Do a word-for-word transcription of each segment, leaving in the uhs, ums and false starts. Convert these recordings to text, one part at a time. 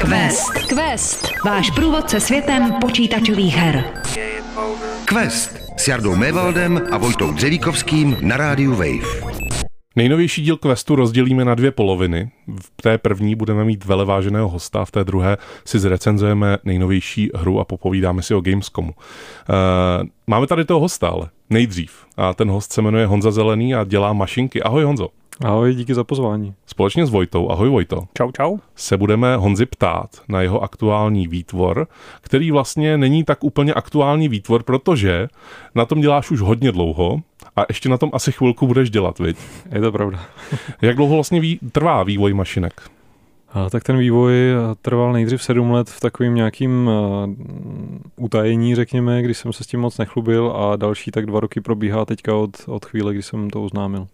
Quest. Quest. Váš průvodce světem počítačových her. Quest s Jardou Mévaldem a Vojtou Dřevíkovským na rádiu Wave. Nejnovější díl Questu rozdělíme na dvě poloviny. V té první budeme mít veleváženého hosta, v té druhé si zrecenzujeme nejnovější hru a popovídáme si o Gamescomu. Uh, máme tady toho hosta, ale nejdřív. A ten host se jmenuje Honza Zelený a dělá mašinky. Ahoj Honzo. Ahoj, díky za pozvání. Společně s Vojtou, ahoj Vojto. Čau, čau. Se budeme Honzi ptát na jeho aktuální výtvor, který vlastně není tak úplně aktuální výtvor, protože na tom děláš už hodně dlouho a ještě na tom asi chvilku budeš dělat, viď? Je to pravda. Jak dlouho vlastně ví, trvá vývoj mašinek? A tak ten vývoj trval nejdřív sedm let v takovým nějakým uh, utajení, řekněme, když jsem se s tím moc nechlubil, a další tak dva roky probíhá teďka od, od chvíle, kdy jsem to oznámil.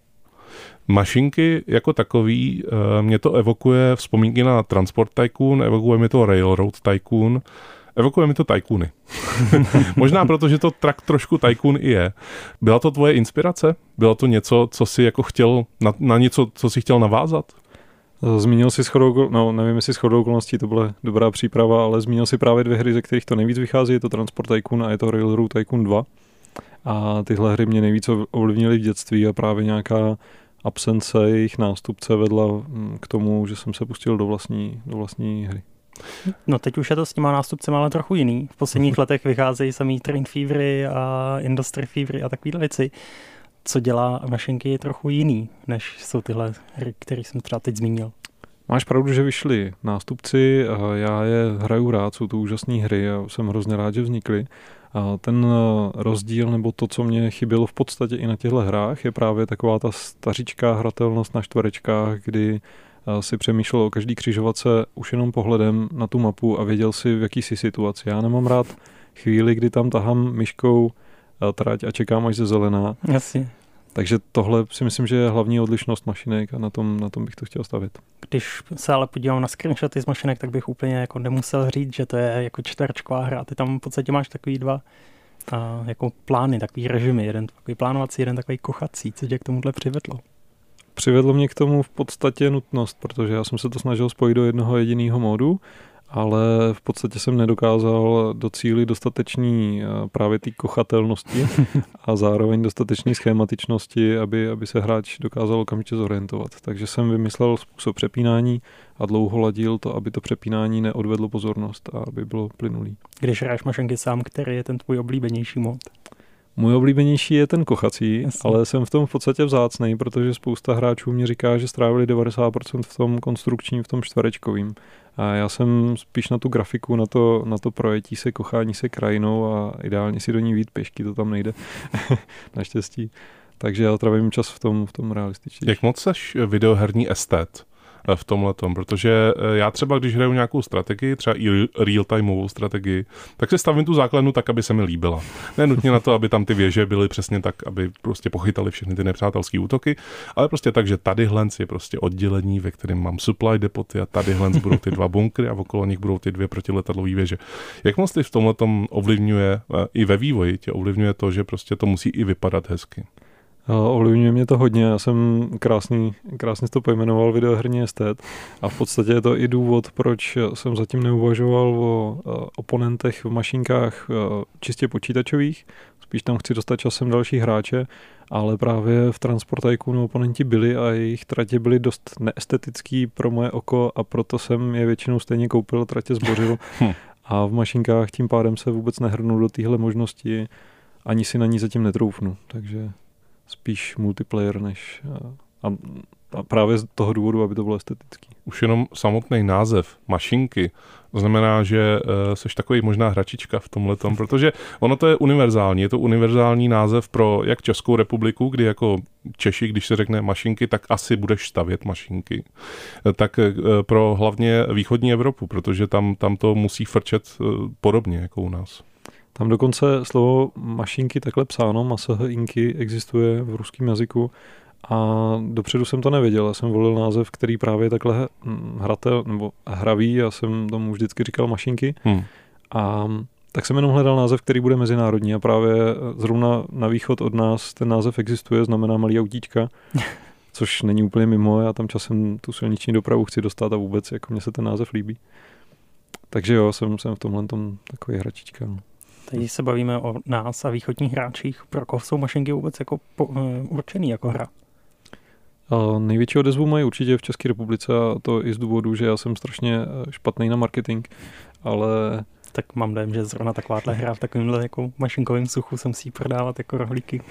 Mašinky jako takový, mě to evokuje vzpomínky na Transport Tycoon, evokuje mi to Railroad Tycoon, evokuje mi to Tycoony. Možná proto, že to trak trošku Tycoon i je. Byla to tvoje inspirace? Bylo to něco, co jsi jako chtěl, na, na něco, co jsi chtěl navázat? Zmínil si shodou, no nevím, jestli shodou okolností, to byla dobrá příprava, ale zmínil si právě dvě hry, ze kterých to nejvíc vychází, je to Transport Tycoon a je to Railroad Tycoon dva. A tyhle hry mě nejvíc ovlivnily v dětství a právě nějaká absence jejich nástupce vedla k tomu, že jsem se pustil do vlastní, do vlastní hry. No teď už je to s těma nástupcema ale trochu jiný. V posledních letech vycházejí samý Train Fevery a Industry Fevery a takovýhle věci. Co dělá mašinky je trochu jiný, než jsou tyhle hry, které jsem třeba teď zmínil. Máš pravdu, že vyšli nástupci a já je hraju rád, jsou to úžasné hry a jsem hrozně rád, že vznikly. A ten rozdíl, nebo to, co mě chybělo v podstatě i na těchto hrách, je právě taková ta stařičká hratelnost na čtverečkách, kdy si přemýšlel o každý křižovatce už jenom pohledem na tu mapu a věděl si, v jaký si situaci. Já nemám rád chvíli, kdy tam tahám myškou trať a čekám, až ze zelená. Jasně. Takže tohle si myslím, že je hlavní odlišnost mašinek a na tom, na tom bych to chtěl stavit. Když se ale podívám na screenshoty z mašinek, tak bych úplně jako nemusel říct, že to je jako čtverečková hra. Ty tam v podstatě máš takový dva a, jako plány, takový režimy. Jeden takový plánovací, jeden takový kochací. Co tě k tomuhle přivedlo? Přivedlo mě k tomu v podstatě nutnost, protože já jsem se to snažil spojit do jednoho jediného módu, ale v podstatě jsem nedokázal docílit dostatečný právě té kochatelnosti a zároveň dostatečné schématičnosti, aby, aby se hráč dokázal okamžitě zorientovat. Takže jsem vymyslel způsob přepínání a dlouho ladil to, aby to přepínání neodvedlo pozornost a aby bylo plynulý. Když hráš mašinky sám, který je ten tvůj oblíbenější mod? Můj oblíbenější je ten kochací, Jasně. ale jsem v tom v podstatě vzácnej, protože spousta hráčů mě říká, že strávili devadesát procent v tom konstrukčním, v tom čtverečkovým. A já jsem spíš na tu grafiku, na to, na to projetí se, kochání se krajinou a ideálně si do ní vít pěšky, to tam nejde, naštěstí. Takže já trávím čas v tom, v tom realističtější. Jak moc seš videoherní estet v tomhletom, protože já třeba, když hraju nějakou strategii, třeba i real-timeovou strategii, tak se stavím tu základnu tak, aby se mi líbila. Ne nutně na to, aby tam ty věže byly přesně tak, aby prostě pochytali všechny ty nepřátelské útoky, ale prostě tak, že tadyhle je prostě oddělení, ve kterém mám supply depoty a tadyhle budou ty dva bunkry a okolo nich budou ty dvě protiletadlové věže. Jak moc ty v tomhletom ovlivňuje, i ve vývoji tě ovlivňuje to, že prostě to musí i vypadat hezky? Ovlivňuje mě to hodně, já jsem krásný, krásně to pojmenoval videoherní estet a v podstatě je to i důvod, proč jsem zatím neuvažoval o oponentech v mašinkách čistě počítačových, spíš tam chci dostat časem další hráče, ale právě v Transport Tycoonu oponenti byli a jejich tratě byly dost neestetický pro moje oko a proto jsem je většinou stejně koupil, tratě zbořil a v mašinkách tím pádem se vůbec nehrnu do téhle možnosti, ani si na ní zatím netroufnu, takže spíš multiplayer než a, a právě z toho důvodu, aby to bylo estetický. Už jenom samotný název mašinky, to znamená, že uh, seš takový možná hračička v tomhletom, protože ono to je univerzální, je to univerzální název pro jak Českou republiku, kdy jako Češi, když se řekne mašinky, tak asi budeš stavět mašinky, tak uh, pro hlavně východní Evropu, protože tam, tam to musí frčet uh, podobně jako u nás. Tam dokonce slovo mašinky takhle psáno, masahinky, existuje v ruském jazyku a dopředu jsem to nevěděl. Já jsem volil název, který právě takhle hratel nebo hravý, já jsem tomu vždycky říkal mašinky. Hmm. A tak jsem jenom hledal název, který bude mezinárodní a právě zrovna na východ od nás ten název existuje, znamená malý autíčka, což není úplně mimo, já tam časem tu silniční dopravu chci dostat a vůbec jako mně se ten název líbí. takže jo, jsem, jsem v tomhle tom takový hračička. No. Teď se bavíme o nás a východních hráčích. Pro koho jsou mašinky vůbec jako po, uh, určený jako hra? A největší odezvu mají určitě v České republice a to i z důvodu, že já jsem strašně špatný na marketing, ale... Tak mám dojem, že zrovna takováhle hra v takovémhle jako mašinkovém suchu se musí prodávat jako rohlíky.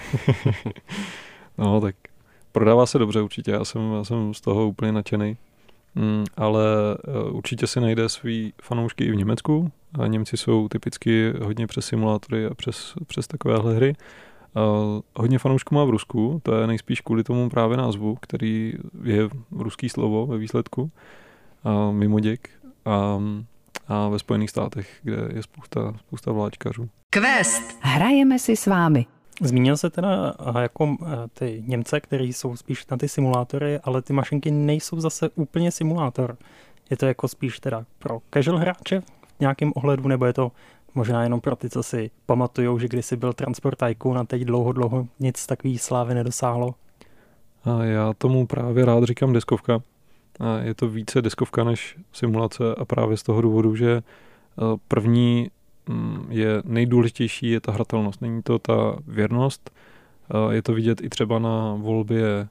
No tak prodává se dobře určitě, já jsem, já jsem z toho úplně nadšený. Mm, ale určitě si najde svý fanoušky i v Německu. A Němci jsou typicky hodně přes simulátory a přes, přes takovéhle hry. A hodně fanoušků má v Rusku, to je nejspíš kvůli tomu právě názvu, který je ruský slovo ve výsledku, a mimoděk. A, a ve Spojených státech, kde je spousta, spousta vláčkařů. Quest. Hrajeme si s vámi. Zmínil se teda jako ty Němce, kteří jsou spíš na ty simulátory, ale ty mašinky nejsou zase úplně simulátor. Je to jako spíš teda pro casual hráče v nějakém ohledu, nebo je to možná jenom pro ty, co si pamatujou, že kdysi byl Transport Tycoon a teď dlouho, dlouho nic takový slávy nedosáhlo? A já tomu právě rád říkám deskovka. A je to více deskovka než simulace a právě z toho důvodu, že první je nejdůležitější je ta hratelnost. Není to ta věrnost. Je to vidět i třeba na volbě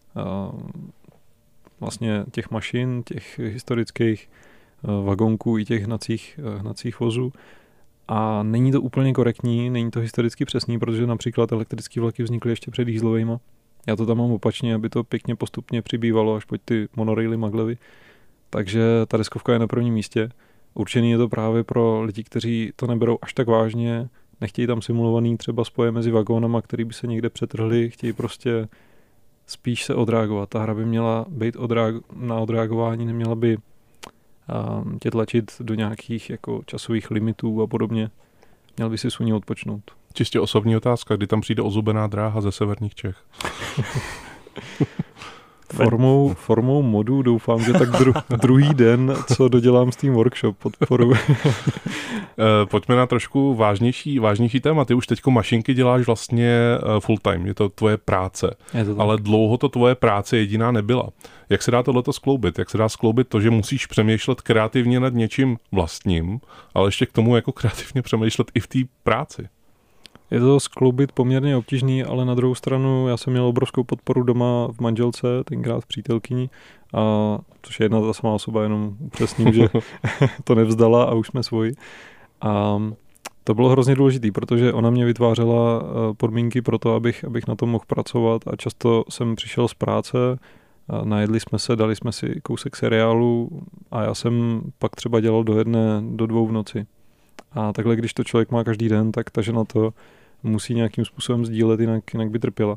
vlastně těch mašin, těch historických vagonků i těch hnacích, hnacích vozů. A není to úplně korektní, není to historicky přesný, protože například elektrické vlaky vznikly ještě před dieselovejma. Já to tam mám opačně, aby to pěkně postupně přibývalo až po ty monoraily maglevy. Takže ta deskovka je na prvním místě. Určený je to právě pro lidi, kteří to neberou až tak vážně, nechtějí tam simulovaný třeba spoje mezi vagónama, který by se někde přetrhli, chtějí prostě spíš se odreagovat. Ta hra by měla být odreag- na odreagování, neměla by um, tě tlačit do nějakých jako časových limitů a podobně. Měl by si s ní odpočnout. Čistě osobní otázka, kdy tam přijde ozubená dráha ze severních Čech. Formou, formou modu doufám, že tak dru, druhý den, co dodělám s tím workshop, podporu. Pojďme na trošku vážnější, vážnější téma. Ty už teďko mašinky děláš vlastně full time, je to tvoje práce. Je to ale dlouho to tvoje práce jediná nebyla. Jak se dá tohleto skloubit? Jak se dá skloubit to, že musíš přemýšlet kreativně nad něčím vlastním, ale ještě k tomu jako kreativně přemýšlet i v té práci? Je to skloubit poměrně obtížný, ale na druhou stranu já jsem měl obrovskou podporu doma v manželce, tenkrát v přítelkyni, a což je jedna ta samá osoba, jenom upřesním, že to nevzdala a už jsme svoji. A to bylo hrozně důležitý, protože ona mě vytvářela podmínky pro to, abych, abych na tom mohl pracovat a často jsem přišel z práce, najedli jsme se, dali jsme si kousek seriálu a já jsem pak třeba dělal do jedné, do dvou v noci. A takhle, když to člověk má každý den, tak ta žena to musí nějakým způsobem sdílet, jinak, jinak by trpěla.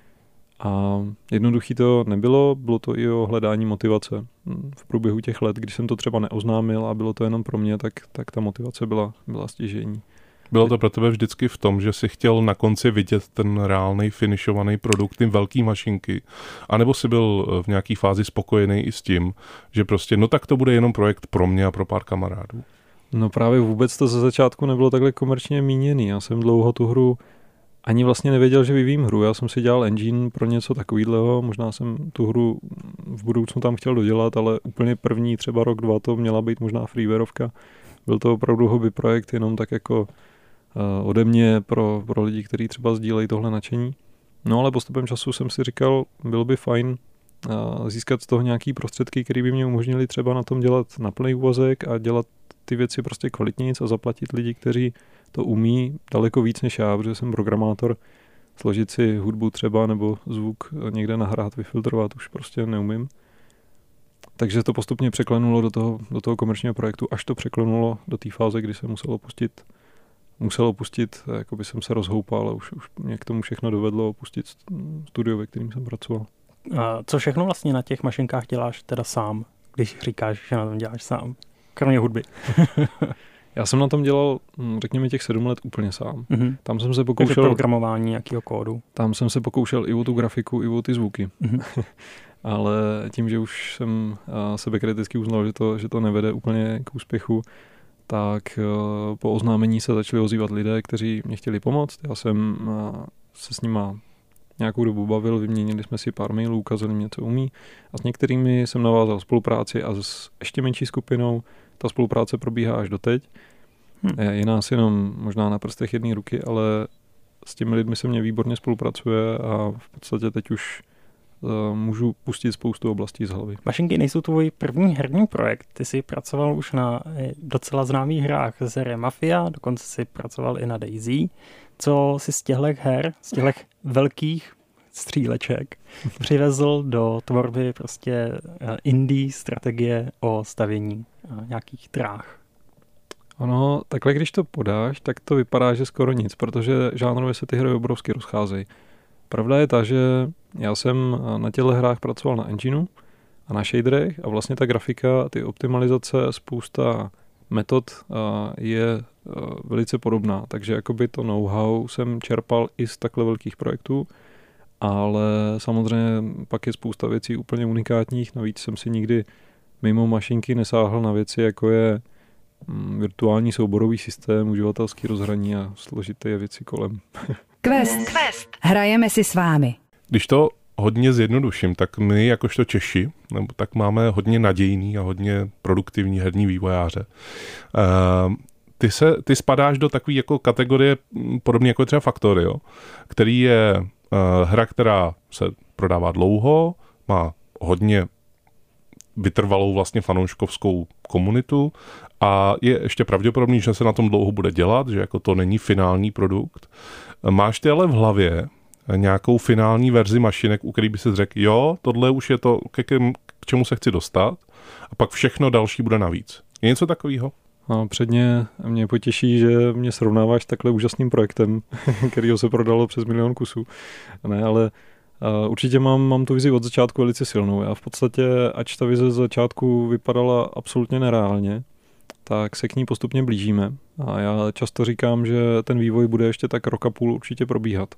A jednoduchý to nebylo, bylo to i o hledání motivace. V průběhu těch let, když jsem to třeba neoznámil a bylo to jenom pro mě, tak, tak ta motivace byla, byla stěžejní. Bylo to pro tebe vždycky v tom, že jsi chtěl na konci vidět ten reálný, finišovaný produkt, ty velký mašinky, anebo jsi byl v nějaký fázi spokojený i s tím, že prostě, no tak to bude jenom projekt pro mě a pro pár kamarádů? No právě vůbec to ze začátku nebylo takhle komerčně míněný. Já jsem dlouho tu hru ani vlastně nevěděl, že vyvím hru. Já jsem si dělal engine pro něco takového, možná jsem tu hru v budoucnu tam chtěl dodělat, ale úplně první třeba rok, dva to měla být možná freewareovka. Byl to opravdu hobby projekt, jenom tak jako uh, ode mě pro, pro lidi, kteří třeba sdílejí tohle nadšení. No ale postupem času jsem si říkal, bylo by fajn uh, získat z toho nějaký prostředky, které by mě umožnili třeba na tom dělat na plný úvazek a dělat ty věci prostě kvalitnějc a zaplatit lidi, kteří to umí daleko víc než já, protože jsem programátor, složit si hudbu třeba nebo zvuk někde nahrát, vyfiltrovat už prostě neumím. Takže to postupně překlenulo do toho, do toho komerčního projektu, až to překlenulo do té fáze, kdy jsem musel opustit, musel opustit, jako by jsem se rozhoupal, ale už, už mě k tomu všechno dovedlo opustit studio, ve kterým jsem pracoval. A co všechno vlastně na těch mašinkách děláš teda sám, když říkáš, že na tom děláš sám? Kromě hudby. Já jsem na tom dělal, řekněme, těch sedm let úplně sám. Mm-hmm. Tam jsem se pokoušel... Takže programování nějakého kódu. Tam jsem se pokoušel i o tu grafiku, i o ty zvuky. Mm-hmm. Ale tím, že už jsem sebekriticky uznal, že to, že to nevede úplně k úspěchu, tak po oznámení se začali ozývat lidé, kteří mě chtěli pomoct. Já jsem se s nima nějakou dobu bavil, vyměnili jsme si pár mailů, ukázali mě, co umí a s některými jsem navázal spolupráci a s ještě menší skupinou ta spolupráce probíhá až doteď. Hmm. Je nás jenom možná na prstech jedné ruky, ale s těmi lidmi se mě výborně spolupracuje a v podstatě teď už uh, můžu pustit spoustu oblastí z hlavy. Mašinky nejsou tvůj první herní projekt. Ty jsi pracoval už na docela známých hrách z série Mafia, dokonce si pracoval i na DayZ. Co si z těchto her, z těchto velkých stříleček přivezl do tvorby prostě indie strategie o stavění nějakých dráh? Ono, takhle když to podáš, tak to vypadá, že skoro nic, protože žánrově se ty hry obrovsky rozcházejí. Pravda je ta, že já jsem na těchto hrách pracoval na engineu a na shaderech a vlastně ta grafika, ty optimalizace, spousta metod je velice podobná, takže jakoby to know-how jsem čerpal i z takhle velkých projektů, ale samozřejmě pak je spousta věcí úplně unikátních, navíc jsem si nikdy mimo mašinky nesáhl na věci, jako je virtuální souborový systém, uživatelský rozhraní a složité věci kolem. Quest. Quest. Hrajeme si s vámi. Když to hodně zjednoduším, tak my jakožto Češi, nebo tak máme hodně nadějný a hodně produktivní herní vývojáře. Uh, ty, se, ty spadáš do takové jako kategorie podobně jako třeba Factorio, který je uh, hra, která se prodává dlouho, má hodně vytrvalou vlastně fanouškovskou komunitu a je ještě pravděpodobný, že se na tom dlouho bude dělat, že jako to není finální produkt. Máš ty ale v hlavě nějakou finální verzi mašinek, u který by si řekl, jo, tohle už je to, k, k čemu se chci dostat a pak všechno další bude navíc. Je něco takového? No, předně mě potěší, že mě srovnáváš s takhle úžasným projektem, kterýho se prodalo přes milion kusů. Ne, ale Uh, určitě mám, mám tu vizi od začátku velice silnou. Já v podstatě, ač ta vize z začátku vypadala absolutně nereálně, tak se k ní postupně blížíme. A já často říkám, že ten vývoj bude ještě tak rok a půl určitě probíhat.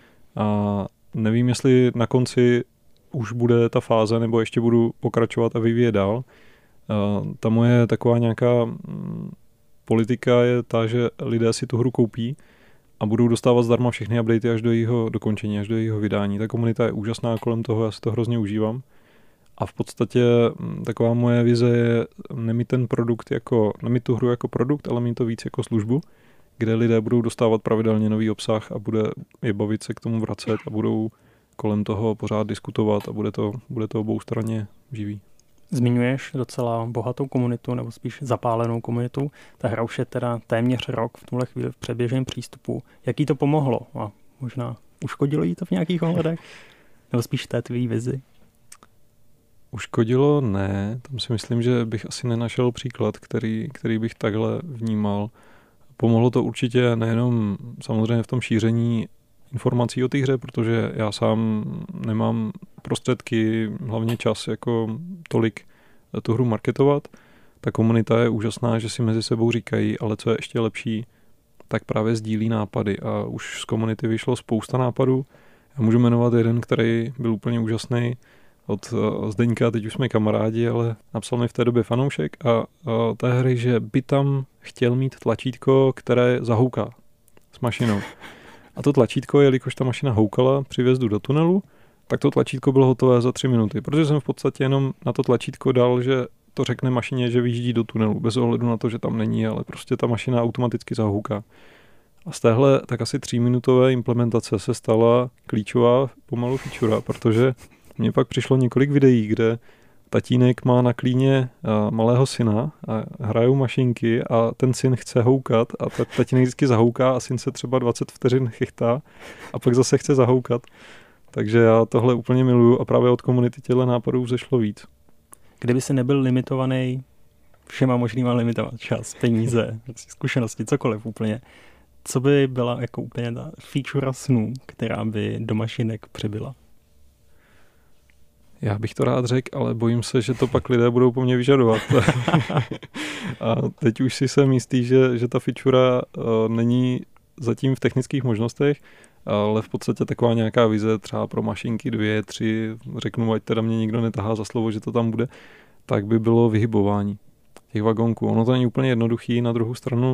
A nevím, jestli na konci už bude ta fáze, nebo ještě budu pokračovat a vyvíjet dál. Uh, ta moje taková nějaká um, politika je ta, že lidé si tu hru koupí a budou dostávat zdarma všechny updaty až do jejího dokončení, až do jejího vydání. Ta komunita je úžasná kolem toho, já si to hrozně užívám. A v podstatě taková moje vize je nemít ten produkt jako, nemít tu hru jako produkt, ale mít to víc jako službu, kde lidé budou dostávat pravidelně nový obsah a bude je bavit se k tomu vracet a budou kolem toho pořád diskutovat a bude to, bude to oboustranně živý. Zmiňuješ docela bohatou komunitu, nebo spíš zapálenou komunitu. Ta hra už je teda téměř rok v tuhle chvíli v předběžném přístupu. Jak jí to pomohlo? A možná uškodilo jí to v nějakých ohledech? Nebo spíš té tvý vizi? Uškodilo ne. Tam si myslím, že bych asi nenašel příklad, který, který bych takhle vnímal. Pomohlo to určitě nejenom samozřejmě v tom šíření informací o té hře, protože já sám nemám prostředky, hlavně čas, jako tolik tu hru marketovat. Ta komunita je úžasná, že si mezi sebou říkají, ale co je ještě lepší, tak právě sdílí nápady a už z komunity vyšlo spousta nápadů. Já můžu jmenovat jeden, který byl úplně úžasný od Zdeňka, teď už jsme kamarádi, ale napsal mi v té době fanoušek a, a té hry, že by tam chtěl mít tlačítko, které zahouká s mašinou. A to tlačítko, jelikož ta mašina houkala při vjezdu do tunelu, tak to tlačítko bylo hotové za tři minuty, protože jsem v podstatě jenom na to tlačítko dal, že to řekne mašině, že vyjíždí do tunelu, bez ohledu na to, že tam není, ale prostě ta mašina automaticky zahouká. A z téhle tak asi tříminutové implementace se stala klíčová pomalu feature, protože mně pak přišlo několik videí, kde tatínek má na klíně malého syna a hrajou mašinky a ten syn chce houkat a tatínek vždycky zahouká a syn se třeba dvacet vteřin chychtá a pak zase chce zahoukat. Takže já tohle úplně miluju a právě od komunity těchto nápadů vzešlo víc. Kdyby si nebyl limitovaný všema možnýma limitovat čas, peníze, zkušenosti, cokoliv úplně, co by byla jako úplně ta feature snů, která by do mašinek přibyla? Já bych to rád řekl, ale bojím se, že to pak lidé budou po mně vyžadovat. A teď už si jsem jistý, že, že ta feature uh, není zatím v technických možnostech, ale v podstatě taková nějaká vize třeba pro mašinky dvě, tři, řeknu, ať teda mě nikdo netahá za slovo, že to tam bude, tak by bylo vyhybování těch vagonků. Ono to není úplně jednoduchý, na druhou stranu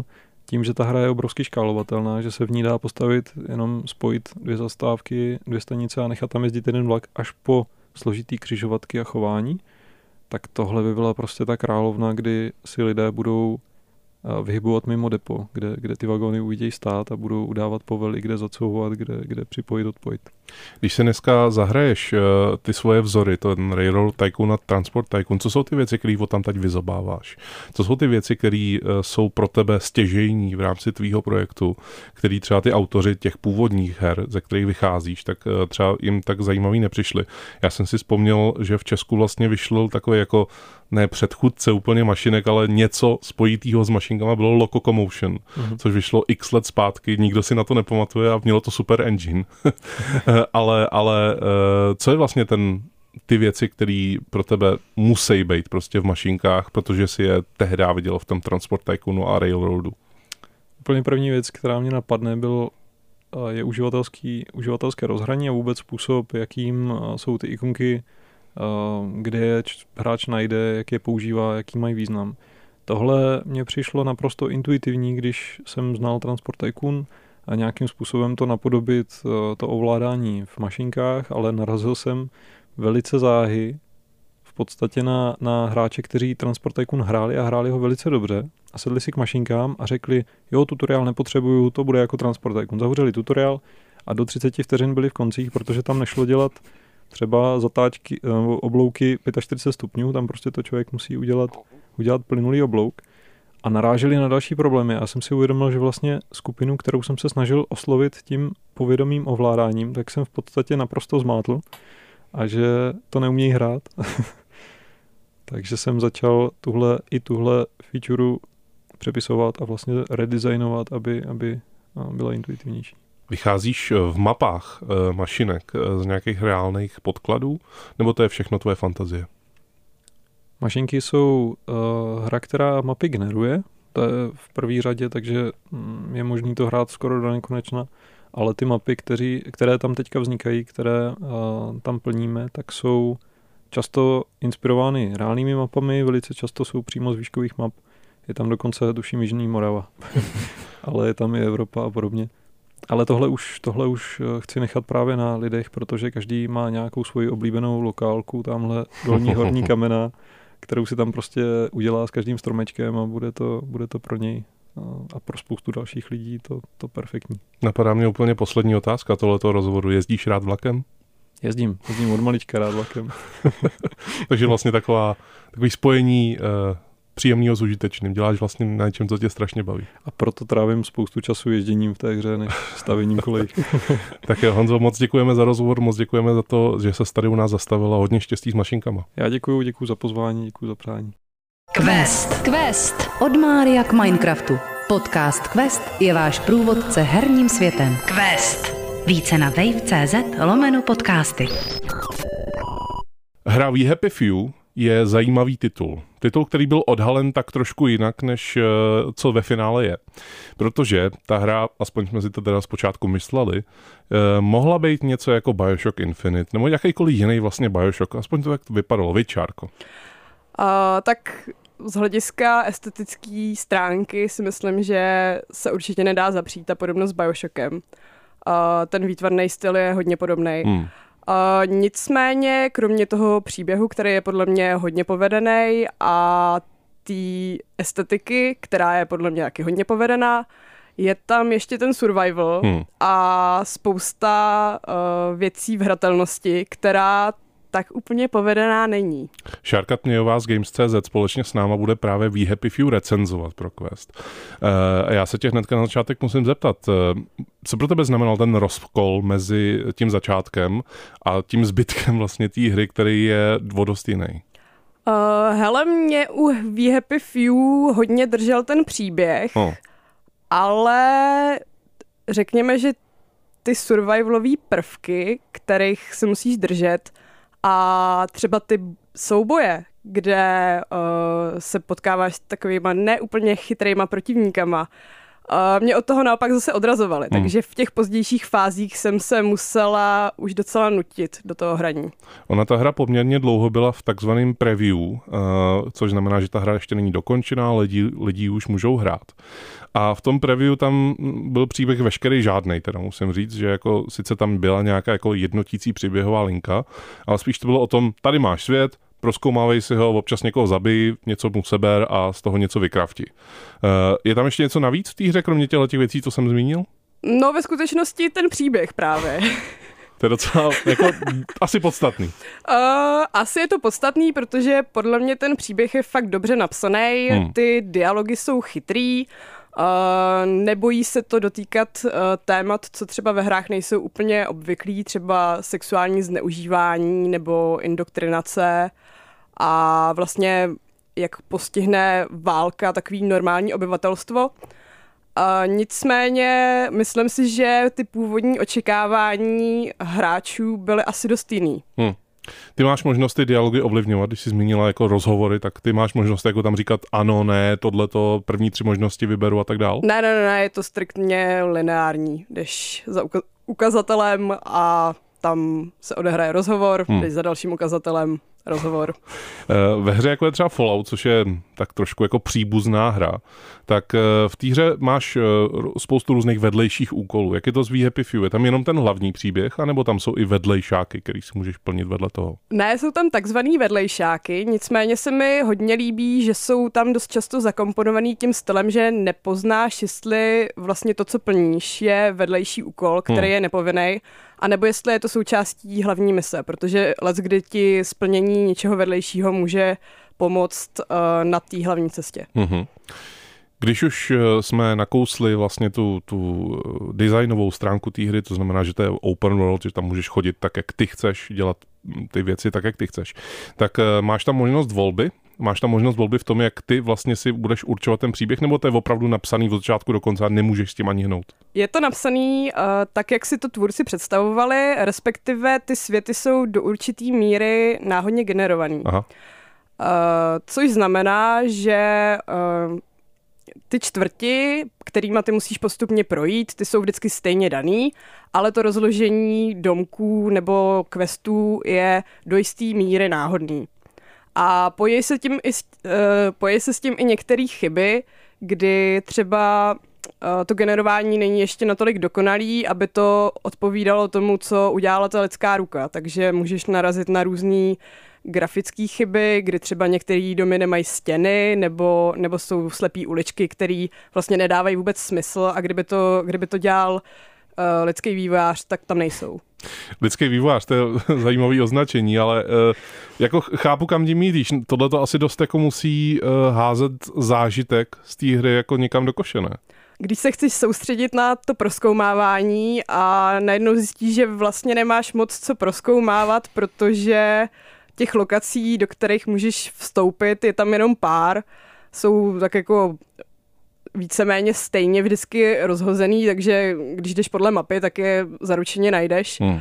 tím, že ta hra je obrovsky škálovatelná, že se v ní dá postavit, jenom spojit dvě zastávky, dvě stanice a nechat tam jezdit jeden vlak až po složitý křižovatky a chování, tak tohle by byla prostě ta královna, kdy si lidé budou vyhybovat mimo depo, kde, kde ty vagóny uvidějí stát a budou udávat povely, kde zacouvat, kde, kde připojit, odpojit. Když se dneska zahraješ ty svoje vzory, ten Railroad Tycoon a Transport Tycoon, co jsou ty věci, které od tam teď vyzobáváš? Co jsou ty věci, které jsou pro tebe stěžejní v rámci tvýho projektu, který třeba ty autoři těch původních her, ze kterých vycházíš, tak třeba jim tak zajímavý nepřišli. Já jsem si vzpomněl, že v Česku vlastně vyšel takový jako ne předchůdce úplně mašinek, ale něco spojitýho s mašinkama bylo Locomotion, mm-hmm. což vyšlo x let zpátky, nikdo si na to nepamatuje a mělo to super engine. ale, ale co je vlastně ten, ty věci, které pro tebe musí být prostě v mašinkách, protože si je tehdy viděl v tom Transport Tycoonu a Railroadu? Úplně první věc, která mě napadne, byl, je uživatelský, uživatelské rozhraní a vůbec způsob, jakým jsou ty ikonky, kde je hráč najde, jak je používá, jaký mají význam. Tohle mně přišlo naprosto intuitivní, když jsem znal Transport Tycoon a nějakým způsobem to napodobit, to ovládání v mašinkách, ale narazil jsem velice záhy v podstatě na, na hráče, kteří Transport Tycoon hráli a hráli ho velice dobře a sedli si k mašinkám a řekli, jo, tutoriál nepotřebuju, to bude jako Transport Tycoon. Zavřeli tutoriál a do třicet vteřin byli v koncích, protože tam nešlo dělat třeba zatáčky, oblouky čtyřicet pět stupňů, tam prostě to člověk musí udělat, udělat plynulý oblouk a naráželi na další problémy. Já jsem si uvědomil, že vlastně skupinu, kterou jsem se snažil oslovit tím povědomým ovládáním, tak jsem v podstatě naprosto zmátl a že to neumějí hrát. Takže jsem začal tuhle, i tuhle featureu přepisovat a vlastně redesignovat, aby, aby byla intuitivnější. Vycházíš v mapách e, mašinek e, z nějakých reálných podkladů, nebo to je všechno tvoje fantazie? Mašinky jsou uh, hra, která mapy generuje, to je v první řadě, takže mm, je možné to hrát skoro do nekonečna, ale ty mapy, kteří, které tam teďka vznikají, které uh, tam plníme, tak jsou často inspirovány reálnými mapami, velice často jsou přímo z výškových map. Je tam dokonce, tuším, Jižní Morava, ale je tam i Evropa a podobně. Ale tohle už, tohle už chci nechat právě na lidech, protože každý má nějakou svoji oblíbenou lokálku, tamhle dolní horní kamena, kterou si tam prostě udělá s každým stromečkem a bude to, bude to pro něj a pro spoustu dalších lidí to, to perfektní. Napadá mě úplně poslední otázka tohoto rozhovoru. Jezdíš rád vlakem? Jezdím, jezdím od malička rád vlakem. Takže vlastně taková, takový spojení uh, příjemného s užitečným. Děláš vlastně na něčem, co tě strašně baví. A proto trávím spoustu času ježděním v té hře, než stavěním kolejí. Tak jo, Honzo, moc děkujeme za rozhovor, moc děkujeme za to, že se tady u nás zastavila. Hodně štěstí s mašinkama. Já děkuju, děkuju za pozvání, děkuju za přání. Quest. Quest. Od Mária k Minecraftu. Podcast Quest je váš průvodce herním světem. Quest. Více na wave.cz lomeno podcasty. Hra We Happy Few je zajímavý titul. Titul, který byl odhalen tak trošku jinak, než co ve finále je. Protože ta hra, aspoň jsme si to teda zpočátku mysleli, mohla být něco jako Bioshock Infinite, nebo jakýkoliv jiný vlastně Bioshock. Aspoň to tak vypadalo. Vy, Čárko? Uh, tak z hlediska estetické stránky si myslím, že se určitě nedá zapřít ta podobnost s Bioshockem. Uh, ten výtvarný styl je hodně podobný. Hmm. Uh, nicméně, kromě toho příběhu, který je podle mě hodně povedený a té estetiky, která je podle mě taky hodně povedená, je tam ještě ten survival hmm. a spousta uh, věcí v hratelnosti, která tak úplně povedená není. Šárka Tmějová z Games tečka cé zet společně s náma bude právě We Happy Few recenzovat pro Quest. Uh, já se tě hnedka na začátek musím zeptat, uh, co pro tebe znamenal ten rozkol mezi tím začátkem a tím zbytkem vlastně té hry, který je vodost jiný? Uh, hele, mě u We Happy Few hodně držel ten příběh, oh. ale řekněme, že ty survivalové prvky, kterých se musíš držet, a třeba ty souboje, kde uh, se potkáváš s takovýma neúplně chytrýma protivníkama, uh, mě od toho naopak zase odrazovaly. Hmm. Takže v těch pozdějších fázích jsem se musela už docela nutit do toho hraní. Ona ta hra poměrně dlouho byla v takzvaném preview, uh, což znamená, že ta hra ještě není dokončená, lidi, lidi už můžou hrát. A v tom preview tam byl příběh veškerý žádnej, teda musím říct, že jako sice tam byla nějaká jako jednotící příběhová linka, ale spíš to bylo o tom, tady máš svět, prozkoumávej si ho, občas někoho zabij, něco mu seber a z toho něco vykrafti. Je tam ještě něco navíc v té hře, kromě těch věcí, co jsem zmínil? No ve skutečnosti ten příběh právě. To je docela jako asi podstatný. Uh, asi je to podstatný, protože podle mě ten příběh je fakt dobře napsaný, hmm. ty dialogy jsou chytrý, uh, nebojí se to dotýkat uh, témat, co třeba ve hrách nejsou úplně obvyklý, třeba sexuální zneužívání nebo indoktrinace a vlastně jak postihne válka takový normální obyvatelstvo. Uh, nicméně myslím si, že ty původní očekávání hráčů byly asi dost jiný. Hmm. Ty máš možnost ty dialogy ovlivňovat, když jsi zmínila jako rozhovory, tak ty máš možnost jako tam říkat ano, ne, tohleto, první tři možnosti vyberu a tak dál? Ne, ne, ne, je to striktně lineární. Jdeš za uka- ukazatelem a tam se odehraje rozhovor, hmm. jdeš za dalším ukazatelem, rozhovor. Ve hře, jako je třeba Fallout, což je tak trošku jako příbuzná hra, tak v té hře máš spoustu různých vedlejších úkolů. Jak je to z We Happy Few? Je tam jenom ten hlavní příběh, anebo tam jsou i vedlejšáky, který si můžeš plnit vedle toho? Ne, jsou tam takzvaný vedlejšáky, nicméně se mi hodně líbí, že jsou tam dost často zakomponovaný tím stylem, že nepoznáš, jestli vlastně to, co plníš, je vedlejší úkol, který hmm. je nepovinný, a nebo jestli je to součástí hlavní mise, protože leckdy ti splnění něčeho vedlejšího může pomoct uh, na té hlavní cestě. Mm-hmm. Když už jsme nakousli vlastně tu, tu designovou stránku té hry, to znamená, že to je open world, že tam můžeš chodit tak, jak ty chceš, dělat ty věci tak, jak ty chceš, tak máš tam možnost volby? Máš tam možnost volby v tom, jak ty vlastně si budeš určovat ten příběh, nebo to je opravdu napsaný od začátku do konce a nemůžeš s tím ani hnout? Je to napsaný uh, tak, jak si to tvůrci představovali, respektive ty světy jsou do určitý míry náhodně generovaný. Aha. Uh, což znamená, že uh, ty čtvrti, kterýma ty musíš postupně projít, ty jsou vždycky stejně daný, ale to rozložení domků nebo questů je do jistý míry náhodný. A pojí se, tím i, uh, pojí se s tím i některé chyby, kdy třeba uh, to generování není ještě natolik dokonalý, aby to odpovídalo tomu, co udělala ta lidská ruka. Takže můžeš narazit na různý grafické chyby, kdy třeba některé domy nemají stěny, nebo, nebo jsou slepý uličky, které vlastně nedávají vůbec smysl, a kdyby to, kdyby to dělal uh, lidský vývojář, tak tam nejsou. Lidský vývojář, to je zajímavý označení, ale uh, jako chápu, kam tím míříš. Tohle to asi dost jako musí uh, házet zážitek z té hry jako někam do koše, ne? Když se chceš soustředit na to prozkoumávání a najednou zjistíš, že vlastně nemáš moc co prozkoumávat, protože těch lokací, do kterých můžeš vstoupit, je tam jenom pár, jsou tak jako víceméně stejně vždycky rozhozený, takže když jdeš podle mapy, tak je zaručeně najdeš. Hmm.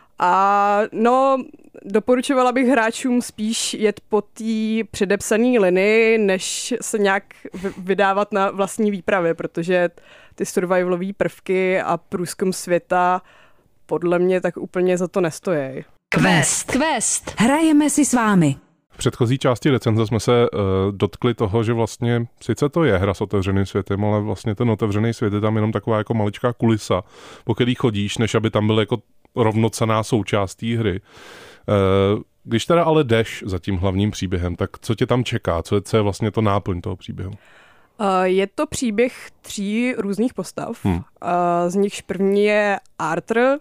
A no, doporučovala bych hráčům spíš jet po té předepsané linii, než se nějak vydávat na vlastní výpravy, protože ty survivalové prvky a průzkum světa podle mě tak úplně za to nestojí. Quest. Quest. Hrajeme si s vámi. V předchozí části recenze jsme se uh, dotkli toho, že vlastně sice to je hra s otevřeným světem, ale vlastně ten otevřený svět je tam jenom taková jako maličká kulisa, po který chodíš, než aby tam byl jako rovnocenná součást té hry. Uh, když teda ale jdeš za tím hlavním příběhem, tak co tě tam čeká? Co je, co je vlastně to náplň toho příběhu? Uh, je to příběh tří různých postav. Hmm. Uh, z nichž první je Arthur, uh,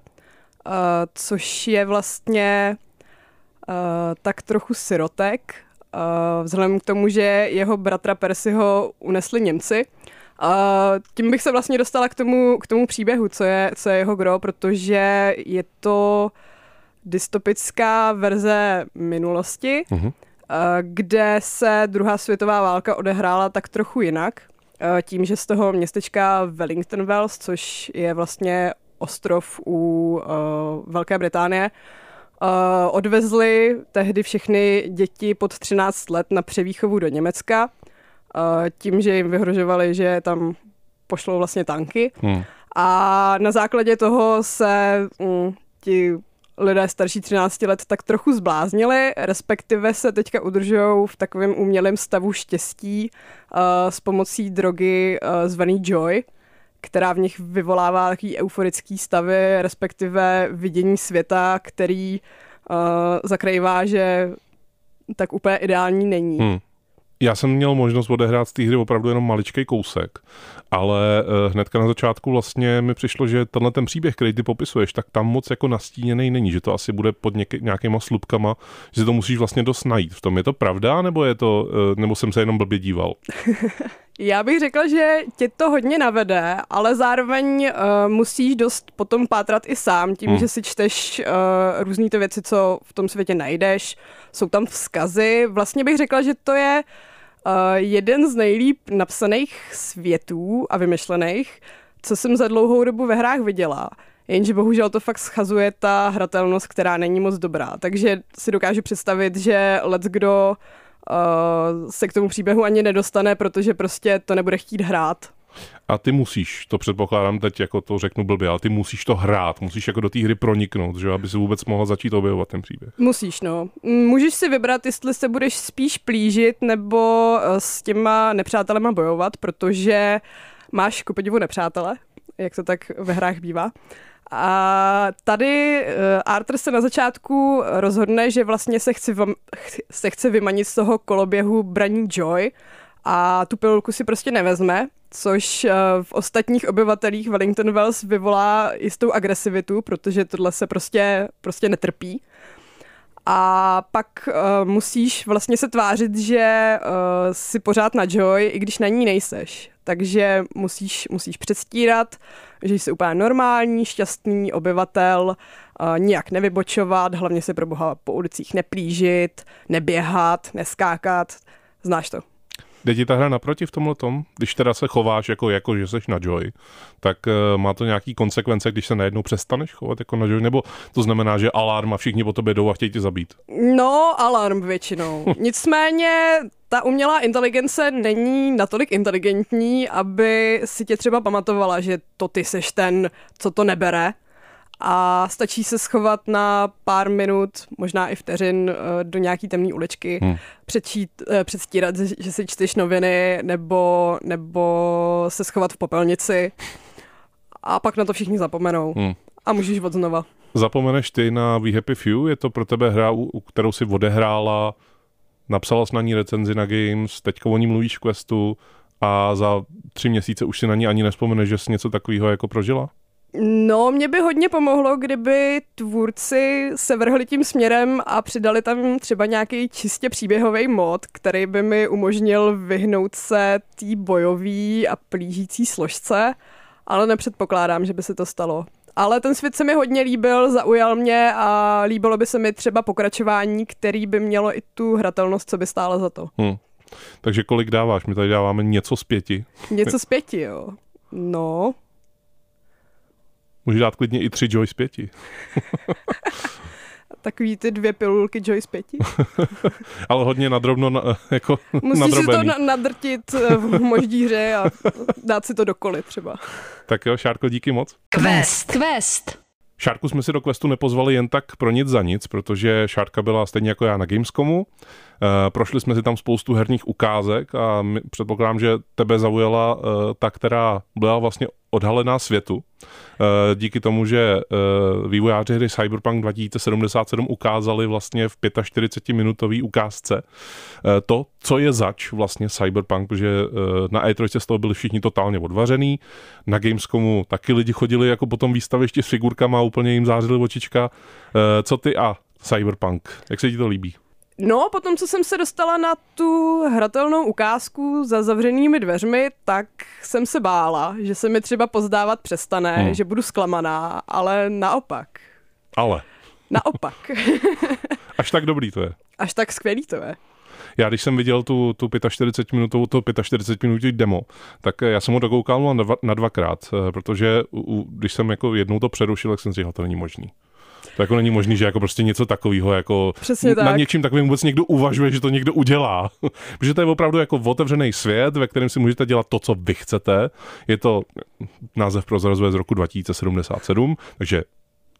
což je vlastně uh, tak trochu sirotek, uh, vzhledem k tomu, že jeho bratra Percyho unesli Němci. Uh, tím bych se vlastně dostala k tomu, k tomu příběhu, co je, co je jeho gro, protože je to dystopická verze minulosti, uh-huh. kde se druhá světová válka odehrála tak trochu jinak. Tím, že z toho městečka Wellington Wells, což je vlastně ostrov u uh, Velké Británie, uh, odvezli tehdy všechny děti pod třináct let na převýchovu do Německa, uh, tím, že jim vyhrožovali, že tam pošlou vlastně tanky. Hmm. A na základě toho se um, ti lidé starší třináct let tak trochu zbláznili, respektive se teďka udržují v takovém umělém stavu štěstí uh, s pomocí drogy uh, zvaný Joy, která v nich vyvolává takový euforický stavy, respektive vidění světa, který uh, zakrývá, že tak úplně ideální není. Hmm. Já jsem měl možnost odehrát z té hry opravdu jenom maličkej kousek, ale uh, hnedka na začátku vlastně mi přišlo, že tenhle ten příběh, který ty popisuješ, tak tam moc jako nastíněnej není, že to asi bude pod něk- nějakýma slupkama, že to musíš vlastně dost najít. V tom je to pravda, nebo je to, uh, nebo jsem se jenom blbě díval? Já bych řekla, že tě to hodně navede, ale zároveň uh, musíš dost potom pátrat i sám, tím, hmm. že si čteš uh, různý ty věci, co v tom světě najdeš. Jsou tam vzkazy. Vlastně bych řekla, že to je uh, jeden z nejlíp napsaných světů a vymyšlených, co jsem za dlouhou dobu ve hrách viděla. Jenže bohužel to fakt schazuje ta hratelnost, která není moc dobrá. Takže si dokážu představit, že leckdo Uh, se k tomu příběhu ani nedostane, protože prostě to nebude chtít hrát. A ty musíš, to předpokládám teď, jako to řeknu blbě, ale ty musíš to hrát, musíš jako do té hry proniknout, že aby si vůbec mohla začít objevovat ten příběh. Musíš, no. Můžeš si vybrat, jestli se budeš spíš plížit nebo s těma nepřátelema bojovat, protože máš ku podivu nepřátele, jak to tak ve hrách bývá. A tady uh, Arthur se na začátku rozhodne, že vlastně se chce, vam, se chce vymanit z toho koloběhu braní Joy a tu pilulku si prostě nevezme, což uh, v ostatních obyvatelích Wellington Wells vyvolá jistou agresivitu, protože tohle se prostě, prostě netrpí. A pak uh, musíš vlastně se tvářit, že uh, si pořád na Joy, i když na ní nejseš. Takže musíš, musíš předstírat, že jsi úplně normální, šťastný obyvatel, uh, nijak nevybočovat, hlavně se pro boha po ulicích neplížit, neběhat, neskákat. Znáš to? Jde ti ta hra naproti v tomhletom? Když teda se chováš jako, jako že seš na Joy, tak uh, má to nějaký konsekvence, když se najednou přestaneš chovat jako na Joy? Nebo to znamená, že alarm a všichni po tobě jdou a chtějí tě zabít? No, alarm většinou. Nicméně ta umělá inteligence není natolik inteligentní, aby si tě třeba pamatovala, že to ty seš ten, co to nebere. A stačí se schovat na pár minut, možná i vteřin do nějaký temné uličky, hmm. předčít, předstírat, že si čteš noviny nebo, nebo se schovat v popelnici a pak na to všichni zapomenou hmm. a můžeš od znova. Zapomeneš ty na We Happy Few? Je to pro tebe hra, u kterou si odehrála, napsala jsi na ní recenzi na Games, teďka o ní mluvíš v Questu a za tři měsíce už si na ní ani nevzpomeneš, že jsi něco takového jako prožila? No, mě by hodně pomohlo, kdyby tvůrci se vrhli tím směrem a přidali tam třeba nějaký čistě příběhový mod, který by mi umožnil vyhnout se té bojové a plížící složce, ale nepředpokládám, že by se to stalo. Ale ten svět se mi hodně líbil, zaujal mě a líbilo by se mi třeba pokračování, který by mělo i tu hratelnost, co by stálo za to. Hmm. Takže kolik dáváš? My tady dáváme něco z pěti. Něco z pěti, jo. No... Můžeš dát klidně i tři Joy z pěti. Takový ty dvě pilulky Joy z pěti. Ale hodně nadrobno na, jako musíš nadrobený. si to na- nadrtit v moždíře a dát si to do koly třeba. Tak jo, Šárko, díky moc. Quest. Quest. Šárku jsme si do Questu nepozvali jen tak pro nic za nic, protože Šárka byla stejně jako já na Gamescomu. E, prošli jsme si tam spoustu herních ukázek a my, předpokládám, že tebe zaujala e, ta, která byla vlastně odhalená světu. E, díky tomu, že e, vývojáři hry Cyberpunk dva tisíce sedmdesát sedm ukázali vlastně v čtyřicetiminutové ukázce e, to, co je zač vlastně Cyberpunk, protože e, na E tři z toho byli všichni totálně odvařený. Na Gamescomu taky lidi chodili jako po tom výstavišti s figurkama, úplně jim zářily očička. E, co ty a Cyberpunk? Jak se ti to líbí? No, potom, co jsem se dostala na tu hratelnou ukázku za zavřenými dveřmi, tak jsem se bála, že se mi třeba pozdávat přestane, hmm. že budu zklamaná, ale naopak. Ale. Naopak. Až tak dobrý to je. Až tak skvělý to je. Já když jsem viděl tu, tu čtyřicetiminutovou, to čtyřicetiminutové demo, tak já jsem ho dokoukal na, dva, na dvakrát, protože u, když jsem jako jednou to přerušil, tak jsem si říkal, to není možný. To jako není možný, že jako prostě něco takového, jako na tak. něčím takovým vůbec někdo uvažuje, že to někdo udělá. Protože to je opravdu jako otevřený svět, ve kterém si můžete dělat to, co vy chcete. Je to název prozrazuje z roku dva tisíce sedmdesát sedm, takže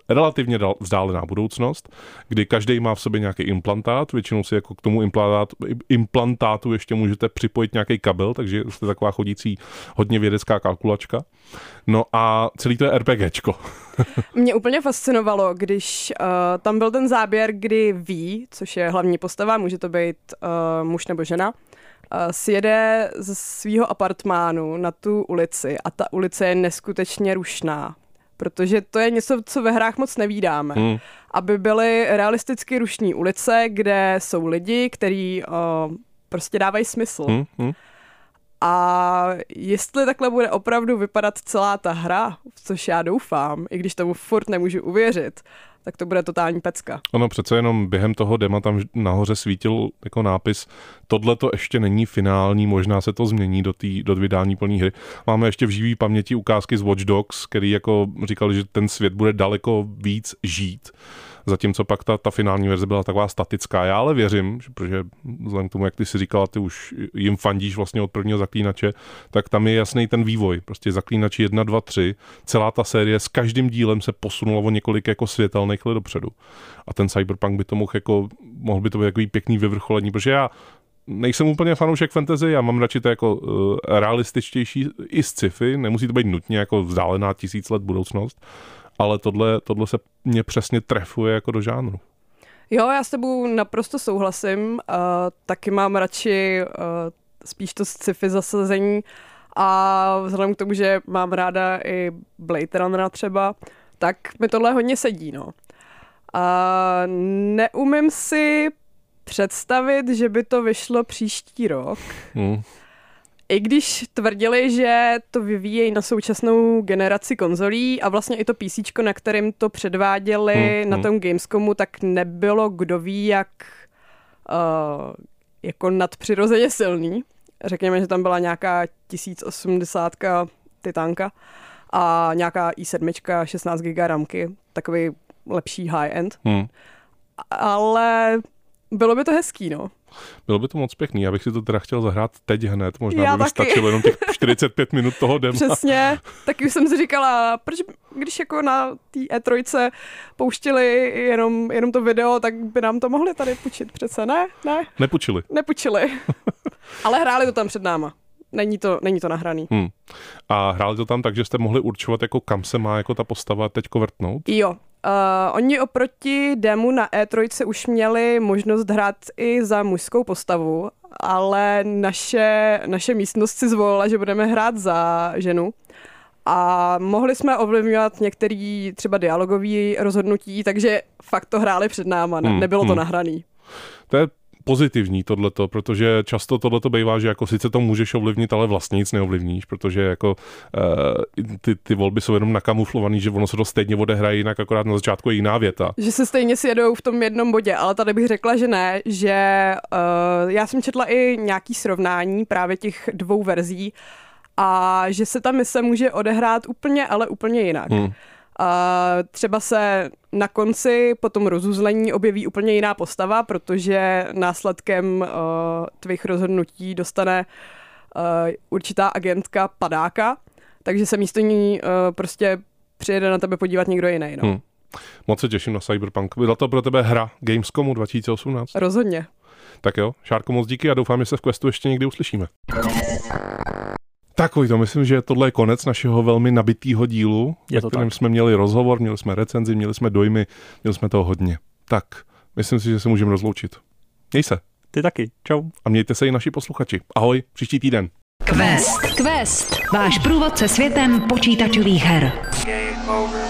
relativně vzdálená budoucnost, kdy každý má v sobě nějaký implantát, většinou si jako k tomu implantát, implantátu ještě můžete připojit nějaký kabel, takže jste taková chodící hodně vědecká kalkulačka. No a celý to je RPGčko. Mě úplně fascinovalo, když uh, tam byl ten záběr, kdy ví, což je hlavní postava, může to být uh, muž nebo žena, uh, sjede ze svého apartmánu na tu ulici a ta ulice je neskutečně rušná. Protože to je něco, co ve hrách moc nevídáme. Hmm. Aby byly realisticky rušní ulice, kde jsou lidi, kteří uh, prostě dávají smysl. Hmm. Hmm. A jestli takhle bude opravdu vypadat celá ta hra, což já doufám, i když tomu furt nemůžu uvěřit, tak to bude totální pecka. Ono přece jenom během toho dema tam nahoře svítil jako nápis, tohle to ještě není finální, možná se to změní do, tý, do vydání plné hry. Máme ještě v živý paměti ukázky z Watch Dogs, který jako říkali, že ten svět bude daleko víc žít. Zatímco pak ta, ta finální verze byla taková statická. Já ale věřím, že, protože vzhledem k tomu, jak ty si říkala, ty už jim fandíš vlastně od prvního Zaklínače, tak tam je jasný ten vývoj. Prostě Zaklínači jedna, dva, tři, celá ta série s každým dílem se posunula o několik jako světelných let dopředu. A ten Cyberpunk by to mohl jako, mohl by to být takový pěkný vyvrcholení, protože já nejsem úplně fanoušek fantasy, já mám radši to jako uh, realističtější i z sci-fi, nemusí to být nutně jako vzdálená tisíc let budoucnost, ale tohle, tohle se mě přesně trefuje jako do žánru. Jo, já s tebou naprosto souhlasím. Uh, taky mám radši uh, spíš to sci-fi zasazení a vzhledem k tomu, že mám ráda i Blade Runnera třeba, tak mi tohle hodně sedí, no. Uh, neumím si představit, že by to vyšlo příští rok. Hmm. I když tvrdili, že to vyvíjejí na současnou generaci konzolí a vlastně i to PCčko, na kterým to předváděli hmm, na tom Gamescomu, tak nebylo kdo ví jak uh, jako nadpřirozeně silný. Řekněme, že tam byla nějaká tisíc osmdesát titánka a nějaká i sedm, šestnáct giga ramky, takový lepší high-end. Hmm. Ale bylo by to hezký, no. Bylo by to moc pěkný, já bych si to teda chtěl zahrát teď hned, možná já by mi stačilo jenom těch čtyřicet pět minut toho dema. Přesně, taky už jsem si říkala, proč když jako na té E tři pouštili jenom, jenom to video, tak by nám to mohli tady půjčit přece, ne? Ne? Nepůjčili. Nepůjčili, ale hráli to tam před náma. Není to, není to nahraný. Hmm. A hráli to tam tak, že jste mohli určovat, jako kam se má jako ta postava teďko vrtnout? Jo. Uh, oni oproti demu na E tři už měli možnost hrát i za mužskou postavu, ale naše, naše místnost si zvolila, že budeme hrát za ženu. A mohli jsme ovlivňovat některé třeba dialogové rozhodnutí, takže fakt to hráli před náma, ne, hmm, nebylo to hmm. nahraný. To je pozitivní tohleto, protože často tohleto bývá, že jako sice to můžeš ovlivnit, ale vlastně nic neovlivníš, protože jako uh, ty, ty volby jsou jenom nakamuflovaný, že ono se to stejně odehraje jinak, akorát na začátku je jiná věta. Že se stejně sjedou v tom jednom bodě, ale tady bych řekla, že ne, že uh, já jsem četla i nějaký srovnání právě těch dvou verzí a že se ta mise může odehrát úplně, ale úplně jinak. Hmm. Uh, třeba se na konci po tom rozuzlení objeví úplně jiná postava, protože následkem uh, tvých rozhodnutí dostane uh, určitá agentka padáka, takže se místo ní uh, prostě přijede na tebe podívat někdo jiný. No. Hmm. Moc se těším na Cyberpunk. Byla to pro tebe hra Gamescomu dva tisíce osmnáct? Rozhodně. Tak jo, Šárko, moc díky a doufám, že se v Questu ještě někdy uslyšíme. Tak, to myslím, že tohle je konec našeho velmi nabitýho dílu, ve kterém jsme měli rozhovor, měli jsme recenzi, měli jsme dojmy, měli jsme toho hodně. Tak, myslím si, že se můžeme rozloučit. Měj se. Ty taky. Čau. A mějte se i naši posluchači. Ahoj, příští týden. Quest. Quest. Váš průvodce světem počítačových her.